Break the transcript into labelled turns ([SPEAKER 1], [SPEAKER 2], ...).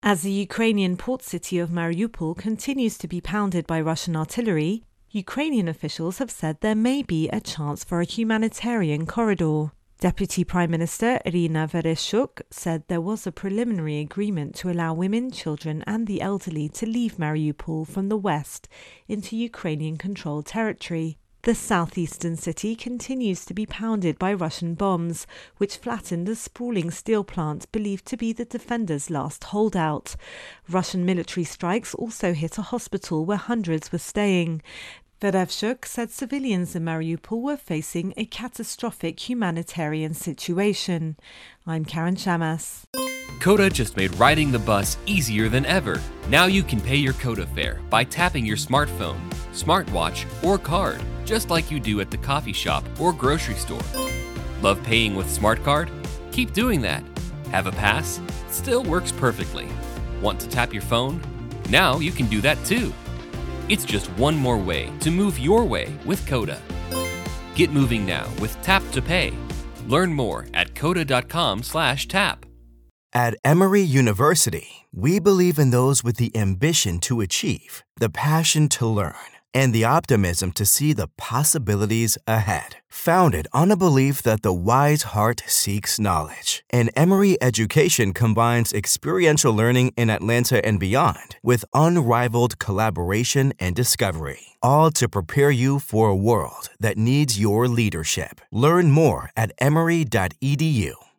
[SPEAKER 1] As the Ukrainian port city of Mariupol continues to be pounded by Russian artillery, Ukrainian officials have said there may be a chance for a humanitarian corridor. Deputy Prime Minister Irina Vereshchuk said there was a preliminary agreement to allow women, children and the elderly to leave Mariupol from the west into Ukrainian-controlled territory. The southeastern city continues to be pounded by Russian bombs, which flattened a sprawling steel plant believed to be the defenders' last holdout. Russian military strikes also hit a hospital where hundreds were staying. Vereshchuk said civilians in Mariupol were facing a catastrophic humanitarian situation. I'm Karen Shamas.
[SPEAKER 2] Coda just made riding the bus easier than ever. Now you can pay your Coda fare by tapping your smartphone, smartwatch, or card, just like you do at the coffee shop or grocery store. Love paying with Smart Card? Keep doing that. Have a pass? Still works perfectly. Want to tap your phone? Now you can do that too. It's just one more way to move your way with Coda. Get moving now with Tap to Pay. Learn more at coda.com/tap.
[SPEAKER 3] At Emory University, we believe in those with the ambition to achieve, the passion to learn, and the optimism to see the possibilities ahead. Founded on a belief that the wise heart seeks knowledge, and Emory education combines experiential learning in Atlanta and beyond with unrivaled collaboration and discovery, all to prepare you for a world that needs your leadership. Learn more at emory.edu.